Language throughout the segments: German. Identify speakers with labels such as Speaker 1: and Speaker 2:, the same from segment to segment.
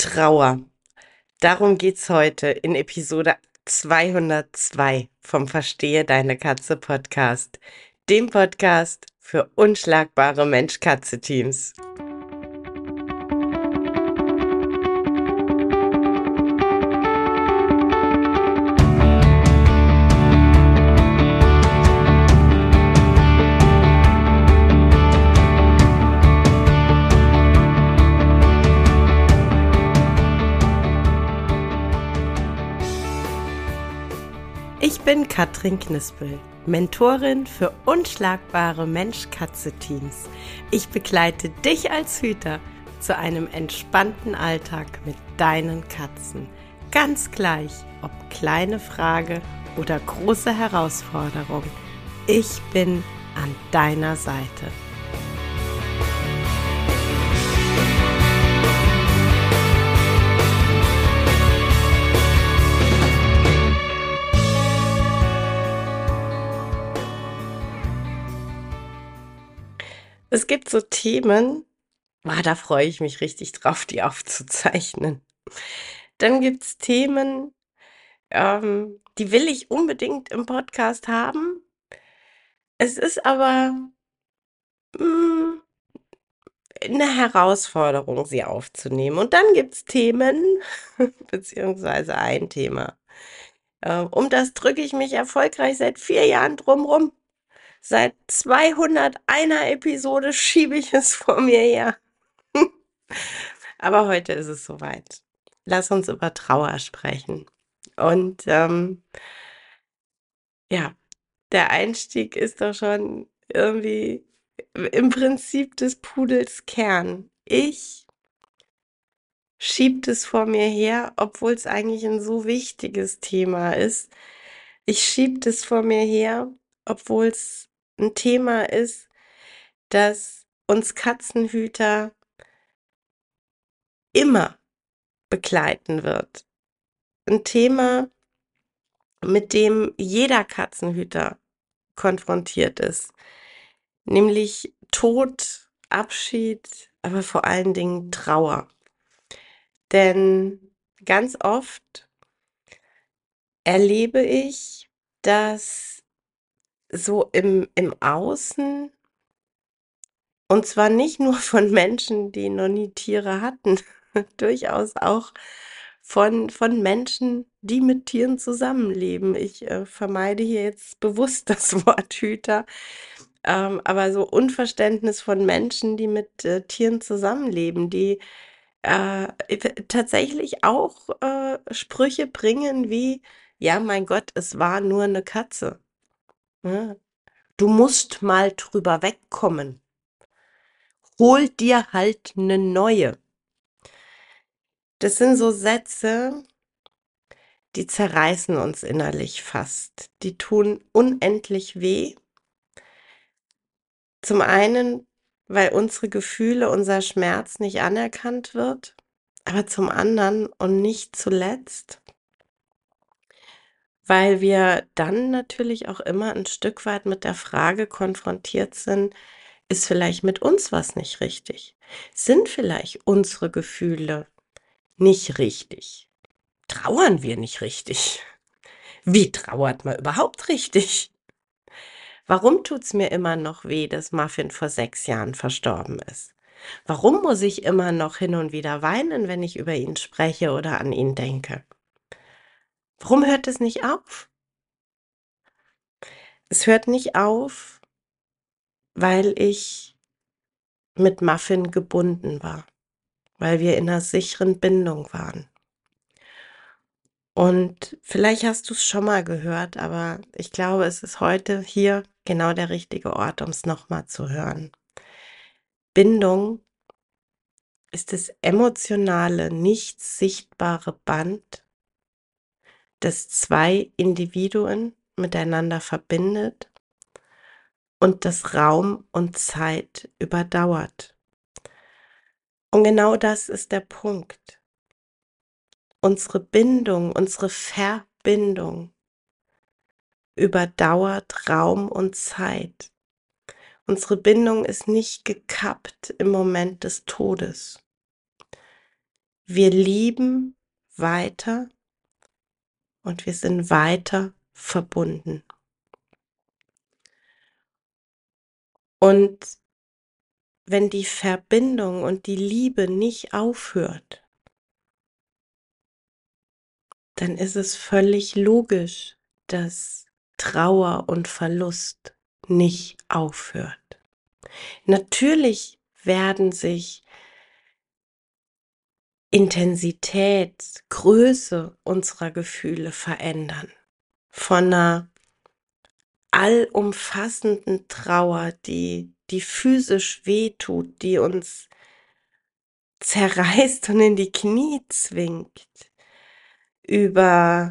Speaker 1: Trauer. Darum geht's heute in Episode 202 vom Verstehe deine Katze Podcast, dem Podcast für unschlagbare Mensch-Katze-Teams. Ich bin Katrin Knispel, Mentorin für unschlagbare Mensch-Katze-Teams. Ich begleite dich als Hüter zu einem entspannten Alltag mit deinen Katzen. Ganz gleich, ob kleine Frage oder große Herausforderung. Ich bin an deiner Seite. Es gibt so Themen, da freue ich mich richtig drauf, die aufzuzeichnen. Dann gibt's Themen, die will ich unbedingt im Podcast haben. Es ist aber mm, eine Herausforderung, sie aufzunehmen. Und dann gibt's Themen, beziehungsweise ein Thema. Um das drücke ich mich erfolgreich seit 4 Jahren drumrum. Seit 201 Episode schiebe ich es vor mir her. Aber heute ist es soweit. Lass uns über Trauer sprechen. Und ja, der Einstieg ist doch schon irgendwie im Prinzip des Pudels Kern. Ich schieb es vor mir her, obwohl es eigentlich ein so wichtiges Thema ist. Ich schieb es vor mir her, obwohl es ein Thema ist, das uns Katzenhüter immer begleiten wird. Ein Thema, mit dem jeder Katzenhüter konfrontiert ist, nämlich Tod, Abschied, aber vor allen Dingen Trauer. Denn ganz oft erlebe ich, dass so im Außen, und zwar nicht nur von Menschen, die noch nie Tiere hatten, durchaus auch von Menschen, die mit Tieren zusammenleben. Ich vermeide hier jetzt bewusst das Wort Hüter, aber so Unverständnis von Menschen, die mit Tieren zusammenleben, die tatsächlich auch Sprüche bringen wie, ja, mein Gott, es war nur eine Katze. Ja, du musst mal drüber wegkommen. Hol dir halt eine neue. Das sind so Sätze, die zerreißen uns innerlich fast. Die tun unendlich weh. Zum einen, weil unsere Gefühle, unser Schmerz nicht anerkannt wird, aber zum anderen und nicht zuletzt, weil wir dann natürlich auch immer ein Stück weit mit der Frage konfrontiert sind, ist vielleicht mit uns was nicht richtig? Sind vielleicht unsere Gefühle nicht richtig? Trauern wir nicht richtig? Wie trauert man überhaupt richtig? Warum tut's mir immer noch weh, dass Muffin vor 6 Jahren verstorben ist? Warum muss ich immer noch hin und wieder weinen, wenn ich über ihn spreche oder an ihn denke? Warum hört es nicht auf? Es hört nicht auf, weil ich mit Muffin gebunden war, weil wir in einer sicheren Bindung waren. Und vielleicht hast du es schon mal gehört, aber ich glaube, es ist heute hier genau der richtige Ort, um es nochmal zu hören. Bindung ist das emotionale, nicht sichtbare Band, das zwei Individuen miteinander verbindet und das Raum und Zeit überdauert. Und genau das ist der Punkt. Unsere Bindung, unsere Verbindung überdauert Raum und Zeit. Unsere Bindung ist nicht gekappt im Moment des Todes. Wir lieben weiter und wir sind weiter verbunden. Und wenn die Verbindung und die Liebe nicht aufhört, dann ist es völlig logisch, dass Trauer und Verlust nicht aufhört. Natürlich werden sich Intensität, Größe unserer Gefühle verändern. Von einer allumfassenden Trauer, die physisch wehtut, die uns zerreißt und in die Knie zwingt, über,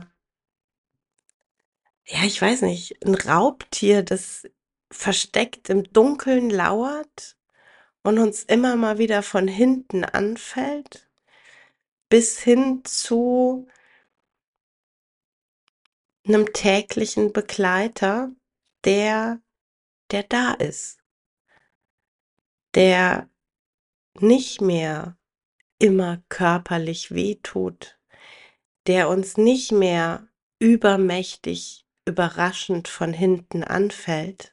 Speaker 1: ja, ich weiß nicht, ein Raubtier, das versteckt im Dunkeln lauert und uns immer mal wieder von hinten anfällt, bis hin zu einem täglichen Begleiter, der der da ist, der nicht mehr immer körperlich wehtut, der uns nicht mehr übermächtig, überraschend von hinten anfällt.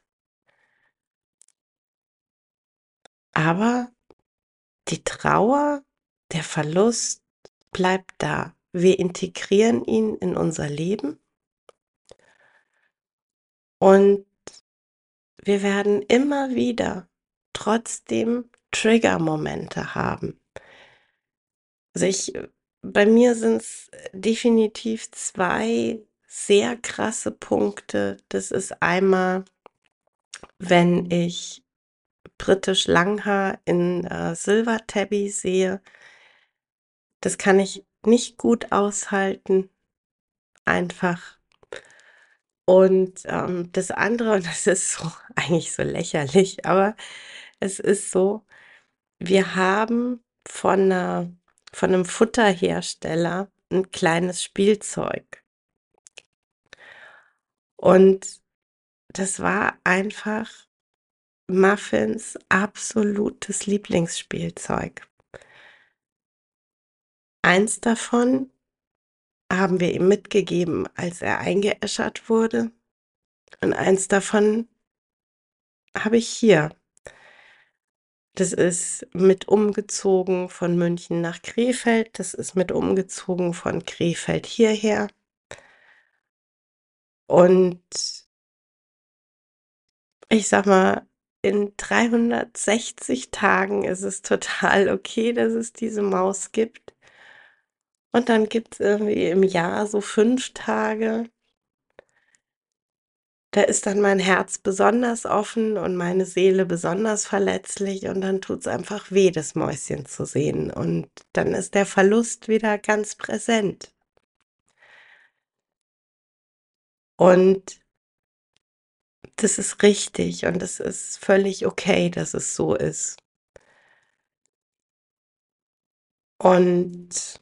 Speaker 1: Aber die Trauer, der Verlust bleibt da. Wir integrieren ihn in unser Leben und wir werden immer wieder trotzdem Triggermomente haben. Also bei mir sind es definitiv 2 sehr krasse Punkte. Das ist einmal, wenn ich britisch Langhaar in, Silver Tabby sehe. Das kann ich nicht gut aushalten, einfach. Und, das andere, und das ist so eigentlich so lächerlich, aber es ist so, wir haben von 'nem Futterhersteller 'n kleines Spielzeug. Und das war einfach Muffins absolutes Lieblingsspielzeug. Eins davon haben wir ihm mitgegeben, als er eingeäschert wurde, und eins davon habe ich hier. Das ist mit umgezogen von München nach Krefeld. Das ist mit umgezogen von Krefeld hierher. Und ich sage mal, in 360 Tagen ist es total okay, dass es diese Maus gibt. Und dann gibt's irgendwie im Jahr so 5 Tage, da ist dann mein Herz besonders offen und meine Seele besonders verletzlich und dann tut's einfach weh, das Mäuschen zu sehen. Und dann ist der Verlust wieder ganz präsent. Und das ist richtig und es ist völlig okay, dass es so ist. Und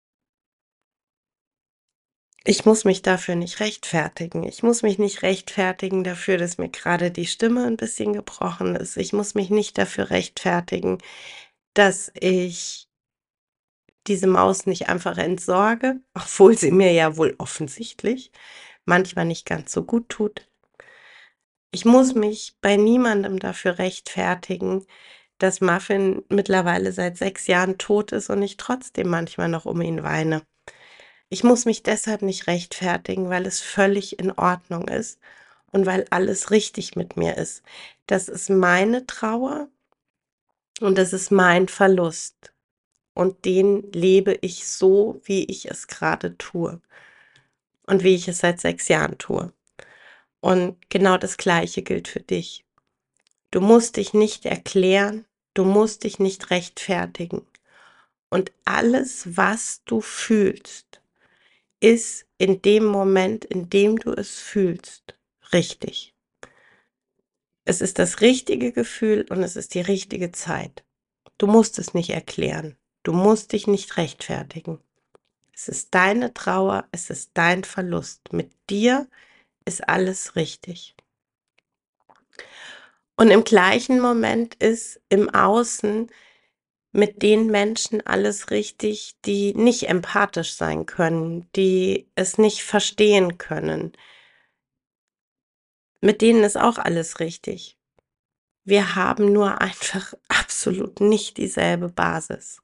Speaker 1: ich muss mich dafür nicht rechtfertigen. Ich muss mich nicht rechtfertigen dafür, dass mir gerade die Stimme ein bisschen gebrochen ist. Ich muss mich nicht dafür rechtfertigen, dass ich diese Maus nicht einfach entsorge, obwohl sie mir ja wohl offensichtlich manchmal nicht ganz so gut tut. Ich muss mich bei niemandem dafür rechtfertigen, dass Muffin mittlerweile seit 6 Jahren tot ist und ich trotzdem manchmal noch um ihn weine. Ich muss mich deshalb nicht rechtfertigen, weil es völlig in Ordnung ist und weil alles richtig mit mir ist. Das ist meine Trauer und das ist mein Verlust. Und den lebe ich so, wie ich es gerade tue und wie ich es seit 6 Jahren tue. Und genau das Gleiche gilt für dich. Du musst dich nicht erklären, du musst dich nicht rechtfertigen. Und alles, was du fühlst, ist in dem Moment, in dem du es fühlst, richtig. Es ist das richtige Gefühl und es ist die richtige Zeit. Du musst es nicht erklären. Du musst dich nicht rechtfertigen. Es ist deine Trauer, es ist dein Verlust. Mit dir ist alles richtig. Und im gleichen Moment ist im Außen mit den Menschen alles richtig, die nicht empathisch sein können, die es nicht verstehen können. Mit denen ist auch alles richtig. Wir haben nur einfach absolut nicht dieselbe Basis.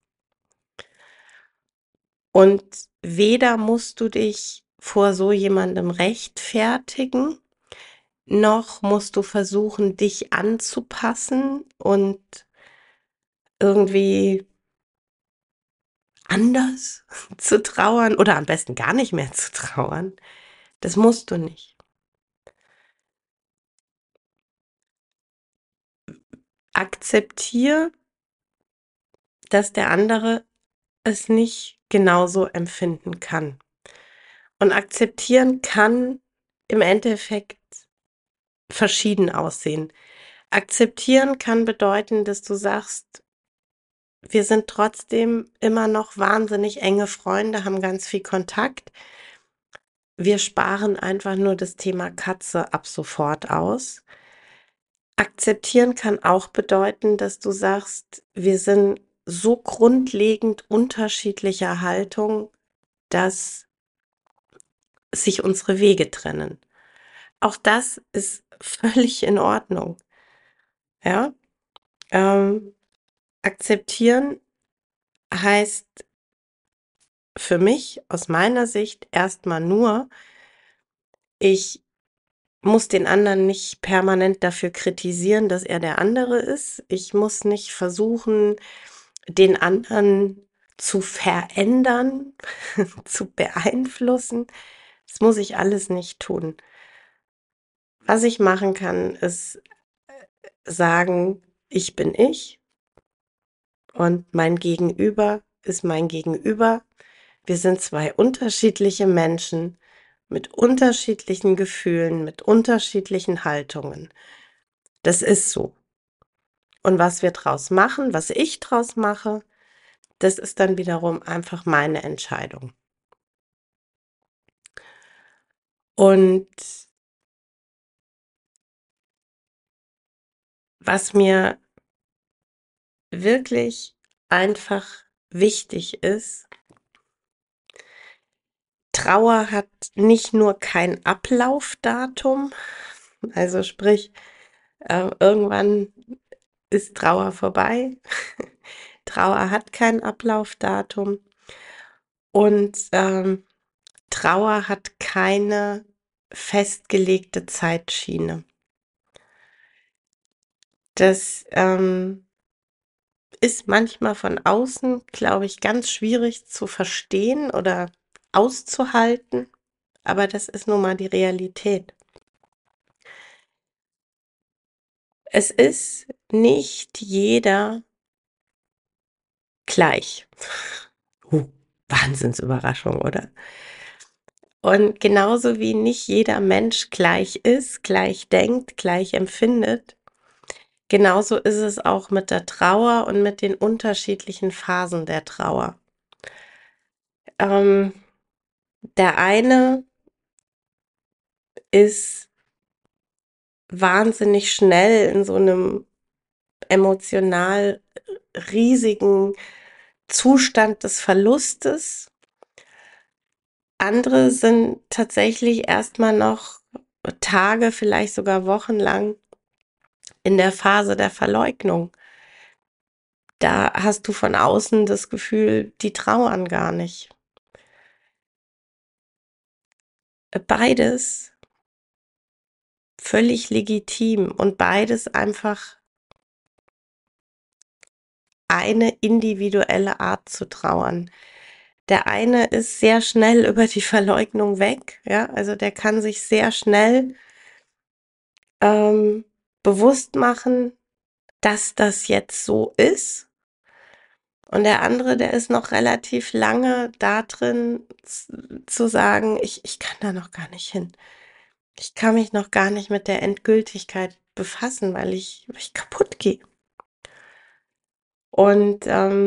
Speaker 1: Und weder musst du dich vor so jemandem rechtfertigen, noch musst du versuchen, dich anzupassen und irgendwie anders zu trauern oder am besten gar nicht mehr zu trauern. Das musst du nicht. Akzeptier, dass der andere es nicht genauso empfinden kann. Und akzeptieren kann im Endeffekt verschieden aussehen. Akzeptieren kann bedeuten, dass du sagst, wir sind trotzdem immer noch wahnsinnig enge Freunde, haben ganz viel Kontakt. Wir sparen einfach nur das Thema Katze ab sofort aus. Akzeptieren kann auch bedeuten, dass du sagst, wir sind so grundlegend unterschiedlicher Haltung, dass sich unsere Wege trennen. Auch das ist völlig in Ordnung. Ja, ähm, akzeptieren heißt für mich aus meiner Sicht erstmal nur, ich muss den anderen nicht permanent dafür kritisieren, dass er der andere ist. Ich muss nicht versuchen, den anderen zu verändern, zu beeinflussen. Das muss ich alles nicht tun. Was ich machen kann, ist sagen, ich bin ich und mein Gegenüber ist mein Gegenüber. Wir sind zwei unterschiedliche Menschen mit unterschiedlichen Gefühlen, mit unterschiedlichen Haltungen. Das ist so. Und was wir draus machen, was ich draus mache, das ist dann wiederum einfach meine Entscheidung. Und was mir wirklich einfach wichtig ist, Trauer hat nicht nur kein Ablaufdatum, also sprich, irgendwann ist Trauer vorbei. Trauer hat kein Ablaufdatum und Trauer hat keine festgelegte Zeitschiene. Das ist manchmal von außen, glaube ich, ganz schwierig zu verstehen oder auszuhalten, aber das ist nun mal die Realität. Es ist nicht jeder gleich. Wahnsinnsüberraschung, oder? Und genauso wie nicht jeder Mensch gleich ist, gleich denkt, gleich empfindet, genauso ist es auch mit der Trauer und mit den unterschiedlichen Phasen der Trauer. Ähm, der eine ist wahnsinnig schnell in so einem emotional riesigen Zustand des Verlustes. Andere sind tatsächlich erstmal noch Tage, vielleicht sogar Wochen lang in der Phase der Verleugnung. Da hast du von außen das Gefühl, die trauern gar nicht. Beides völlig legitim und beides einfach eine individuelle Art zu trauern. Der eine ist sehr schnell über die Verleugnung weg, ja, also der kann sich sehr schnell ähm, bewusst machen, dass das jetzt so ist. Und der andere, der ist noch relativ lange da drin zu sagen, ich kann da noch gar nicht hin. Ich kann mich noch gar nicht mit der Endgültigkeit befassen, weil ich kaputt gehe. Und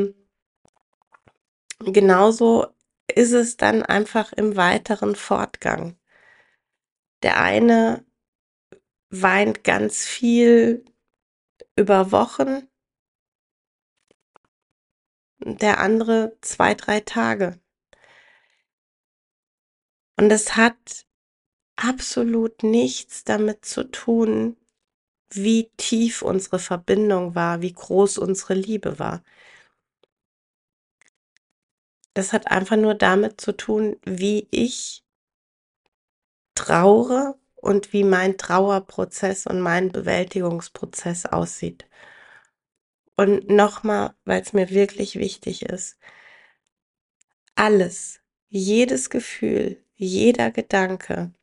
Speaker 1: genauso ist es dann einfach im weiteren Fortgang. Der eine weint ganz viel über Wochen der andere 2, 3 Tage. Und es hat absolut nichts damit zu tun, wie tief unsere Verbindung war, wie groß unsere Liebe war. Das hat einfach nur damit zu tun, wie ich traure und wie mein Trauerprozess und mein Bewältigungsprozess aussieht. Und nochmal, weil es mir wirklich wichtig ist, alles, jedes Gefühl, jeder Gedanke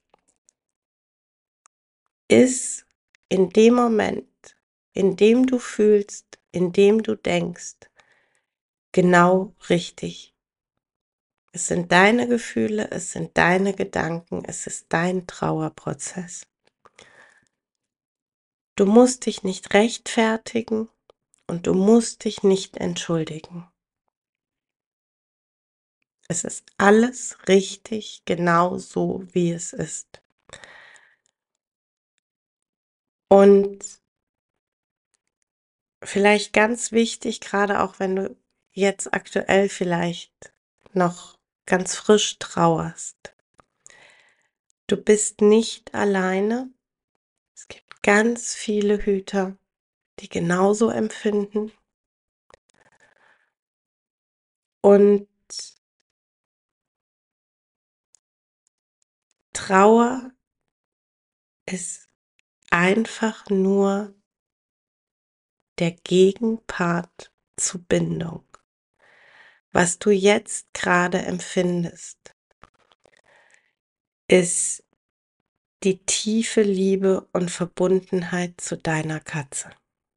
Speaker 1: ist in dem Moment, in dem du fühlst, in dem du denkst, genau richtig. Es sind deine Gefühle, es sind deine Gedanken, es ist dein Trauerprozess. Du musst dich nicht rechtfertigen und du musst dich nicht entschuldigen. Es ist alles richtig, genau so, wie es ist. Und vielleicht ganz wichtig, gerade auch wenn du jetzt aktuell vielleicht noch ganz frisch trauerst. Du bist nicht alleine. Es gibt ganz viele Hüter, die genauso empfinden. Und Trauer ist einfach nur der Gegenpart zu Bindung. Was du jetzt gerade empfindest, ist die tiefe Liebe und Verbundenheit zu deiner Katze.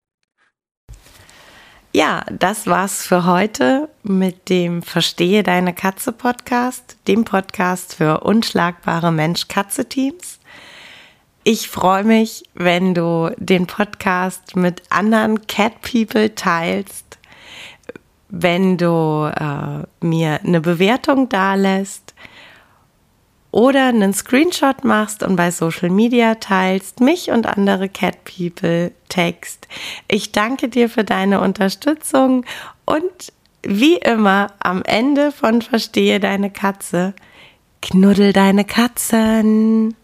Speaker 1: Ja, das war's für heute mit dem Verstehe deine Katze Podcast, dem Podcast für unschlagbare Mensch-Katze-Teams. Ich freue mich, wenn du den Podcast mit anderen Cat People teilst, wenn du mir eine Bewertung dalässt oder einen Screenshot machst und bei Social Media teilst, mich und andere Cat People text. Ich danke dir für deine Unterstützung und wie immer am Ende von Verstehe deine Katze, knuddel deine Katzen.